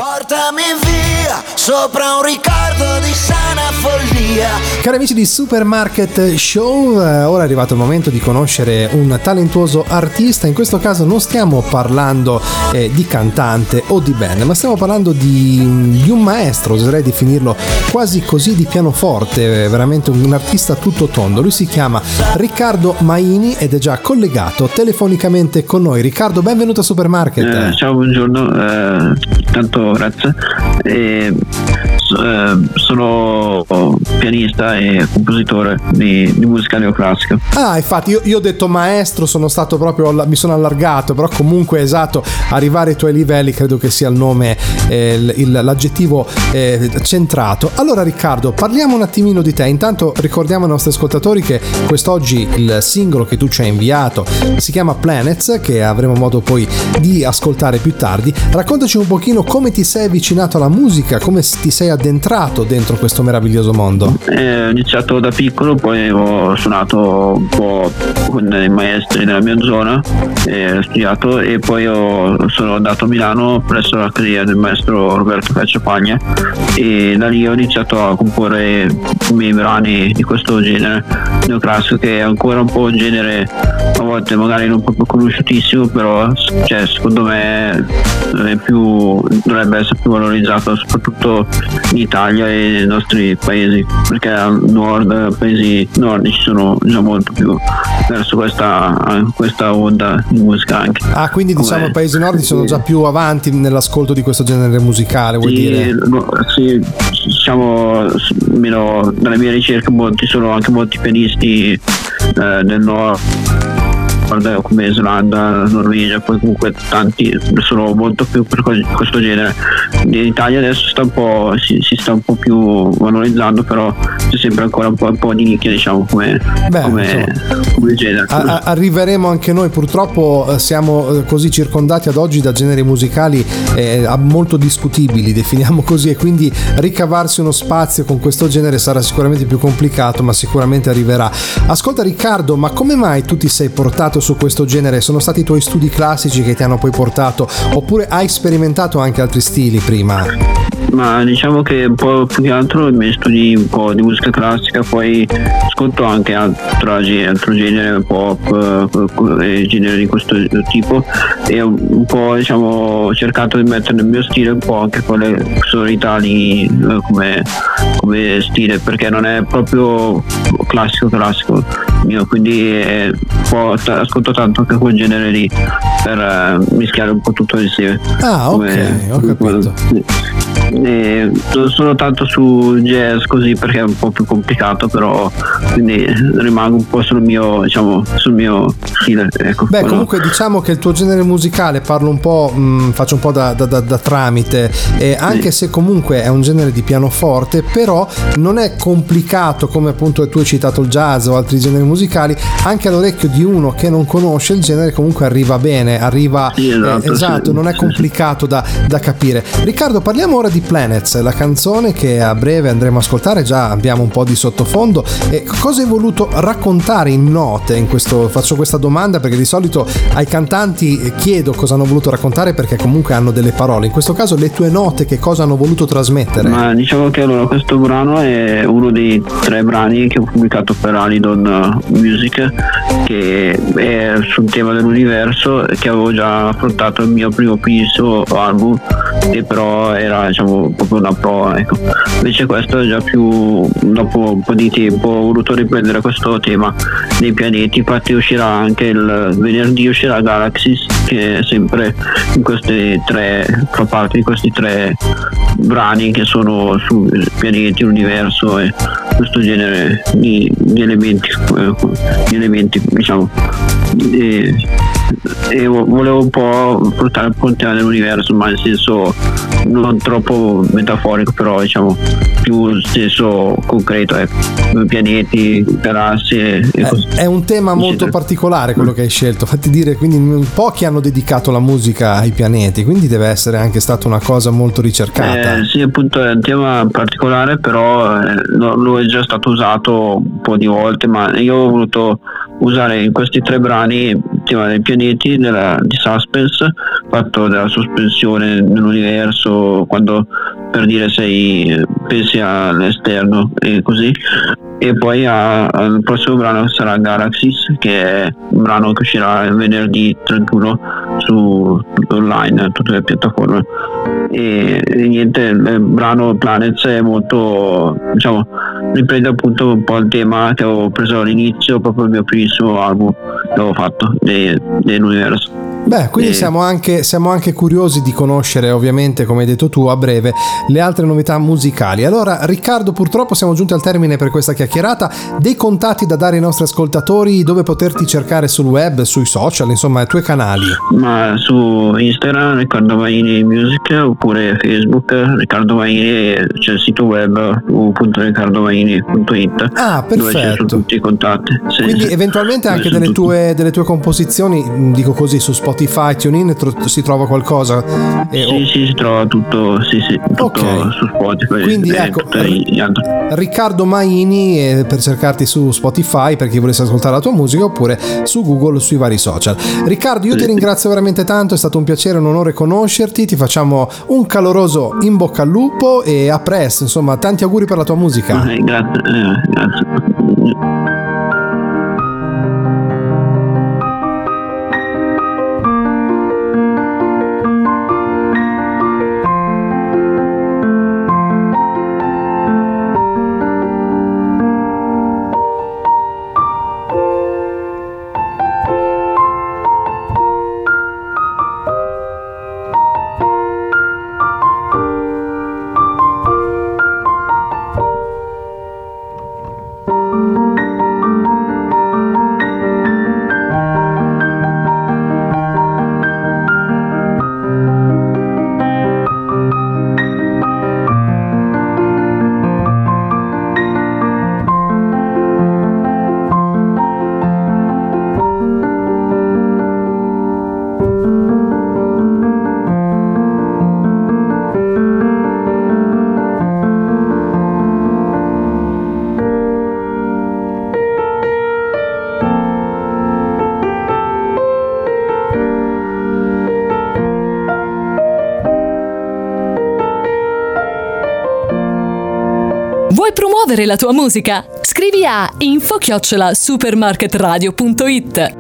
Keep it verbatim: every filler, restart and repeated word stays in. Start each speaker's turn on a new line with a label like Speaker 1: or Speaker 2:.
Speaker 1: Portami via, sopra un ricordo di sana follia.
Speaker 2: Cari amici di Supermarket Show, eh, ora è arrivato il momento di conoscere un talentuoso artista. In questo caso non stiamo parlando eh, di cantante o di band, ma stiamo parlando di, di un maestro, oserei definirlo quasi così, di pianoforte, veramente un, un artista tutto tondo. Lui si chiama Riccardo Maini ed è già collegato telefonicamente con noi. Riccardo, benvenuto a Supermarket.
Speaker 3: Eh, ciao, buongiorno, eh, tanto grazie. Eh, eh, sono pianista e compositore di, di musica neoclassica.
Speaker 2: Ah, infatti io, io ho detto maestro, sono stato proprio, mi sono allargato, però comunque esatto, arrivare ai tuoi livelli credo che sia il nome, eh, il, il, l'aggettivo eh, centrato. Allora Riccardo, parliamo un attimino di te. Intanto ricordiamo ai nostri ascoltatori che quest'oggi il singolo che tu ci hai inviato si chiama Planets, che avremo modo poi di ascoltare più tardi. Raccontaci un pochino come ti sei avvicinato alla musica, come ti sei addentrato dentro questo meraviglioso mondo.
Speaker 3: Eh, ho iniziato da piccolo, poi ho suonato un po' con i maestri della mia zona, eh, ho studiato e poi ho, sono andato a Milano presso l'Accademia del maestro Roberto Cacciapagna e da lì ho iniziato a comporre i miei brani di questo genere neoclassico, che è ancora un po' un genere a volte magari non proprio conosciutissimo, però cioè, secondo me è più, dovrebbe essere più valorizzato soprattutto in Italia e nei nostri paesi, perché al nord, paesi nordici sono già molto più verso questa, questa onda di musica anche.
Speaker 2: Ah, quindi diciamo i paesi nordici sono già più avanti nell'ascolto di questo genere musicale, vuol
Speaker 3: sì,
Speaker 2: dire?
Speaker 3: No, sì, diciamo, almeno dalle mie ricerche molti sono anche molti pianisti eh, del nord, come Islanda, Norvegia, poi comunque tanti sono molto più per questo genere. In Italia adesso sta un po', si, si sta un po' più valorizzando, però c'è sempre ancora un po', un po' di nicchia, diciamo, come,
Speaker 2: Beh,
Speaker 3: come, come genere.
Speaker 2: A, a, arriveremo anche noi, purtroppo siamo così circondati ad oggi da generi musicali eh, molto discutibili, definiamo così, e quindi ricavarsi uno spazio con questo genere sarà sicuramente più complicato, ma sicuramente arriverà. Ascolta Riccardo, ma come mai tu ti sei portato su questo genere? Sono stati i tuoi studi classici che ti hanno poi portato, oppure hai sperimentato anche altri stili prima?
Speaker 3: Ma diciamo che un po' più che altro i miei studi un po' di musica classica, poi ascolto anche altro, altro genere, pop, eh, genere di questo tipo, e un po' diciamo ho cercato di mettere nel mio stile un po' anche quelle sonorità di, eh, come, come stile, perché non è proprio classico classico mio, quindi è un po' ascolto tanto anche quel genere lì per uh, mischiare un po' tutto insieme.
Speaker 2: Ah, ok, come, ho capito.
Speaker 3: Sì. E sono tanto su jazz così perché è un po' più complicato, però quindi rimango un po' sul mio, diciamo, sul mio stile, ecco.
Speaker 2: Beh, comunque diciamo che il tuo genere musicale, parlo un po', mh, faccio un po' da, da, da, da tramite, e anche sì. Se comunque è un genere di pianoforte, però non è complicato come appunto tu hai citato il jazz o altri generi musicali, anche all'orecchio di uno che non conosce il genere comunque arriva bene, arriva
Speaker 3: sì, esatto,
Speaker 2: eh, esatto
Speaker 3: sì,
Speaker 2: non è complicato da, da capire. Riccardo, parliamo ora di Planets, la canzone che a breve andremo a ascoltare, già abbiamo un po' di sottofondo. E cosa hai voluto raccontare in note in questo? Faccio questa domanda perché di solito ai cantanti chiedo cosa hanno voluto raccontare, perché comunque hanno delle parole. In questo caso le tue note che cosa hanno voluto trasmettere?
Speaker 3: Ma diciamo che allora questo brano è uno dei tre brani che ho pubblicato per Alidon Music, che è sul tema dell'universo, che avevo già affrontato il mio primo piso album, che però era diciamo proprio una prova, ecco. Invece questo è già più dopo un po' di tempo ho voluto riprendere questo tema dei pianeti, infatti uscirà anche il venerdì, uscirà Galaxies, che è sempre in questi tre, fa parte di questi tre brani che sono su pianeti, l'universo e questo genere di, di elementi, di elementi diciamo. E, e volevo un po' portare un po' il tema dell'universo, ma nel senso non troppo metaforico, però diciamo più in senso concreto, ecco. Pianeti, galassie e così.
Speaker 2: È un tema molto particolare quello che hai scelto, fatti dire, quindi pochi hanno dedicato la musica ai pianeti, quindi deve essere anche stata una cosa molto ricercata.
Speaker 3: Eh, sì, appunto è un tema particolare, però eh, lo, lo è già stato usato un po' di volte, ma io ho voluto usare in questi tre brani tema dei pianeti della, di Suspense, fatto della sospensione nell'universo, quando per dire sei pensi all'esterno e così. E poi ha, il prossimo brano sarà Galaxies, che è un brano che uscirà venerdì trentuno su online, tutte le piattaforme. E, e niente, il brano Planets è molto, diciamo, riprende appunto un po' il tema che avevo preso all'inizio, proprio il mio primissimo album che avevo fatto de, dell'universo.
Speaker 2: Beh, quindi siamo anche, siamo anche curiosi di conoscere, ovviamente, come hai detto tu, a breve, le altre novità musicali. Allora, Riccardo, purtroppo siamo giunti al termine per questa chiacchierata. Dei contatti da dare ai nostri ascoltatori, dove poterti cercare sul web, sui social, insomma, i tuoi canali?
Speaker 3: Ma su Instagram Riccardo Maini Music, oppure Facebook Riccardo Maini, c'è il sito web w w w punto riccardo maini punto it.
Speaker 2: Ah, perfetto.
Speaker 3: Dove ci sono tutti i contatti. Sì,
Speaker 2: quindi
Speaker 3: sì.
Speaker 2: eventualmente
Speaker 3: Dove
Speaker 2: anche
Speaker 3: sono
Speaker 2: delle
Speaker 3: tutti.
Speaker 2: tue, delle tue composizioni, dico così, su Spotify, TuneIn tro- si trova qualcosa? Eh,
Speaker 3: Sì,
Speaker 2: oh.
Speaker 3: sì, si trova tutto, sì, sì, tutto
Speaker 2: Ok.
Speaker 3: su Spotify.
Speaker 2: Quindi,
Speaker 3: e
Speaker 2: ecco,
Speaker 3: tutti gli altri.
Speaker 2: Riccardo Maini, eh, per cercarti su Spotify per chi volesse ascoltare la tua musica, oppure su Google, sui vari social. Riccardo, io ti ringrazio veramente tanto, è stato un piacere, un onore conoscerti, ti facciamo un caloroso in bocca al lupo e a presto, insomma, tanti auguri per la tua musica.
Speaker 3: Ok, grazie, eh, grazie.
Speaker 4: Vuoi promuovere la tua musica? Scrivi a info chiocciola supermarketradio punto it.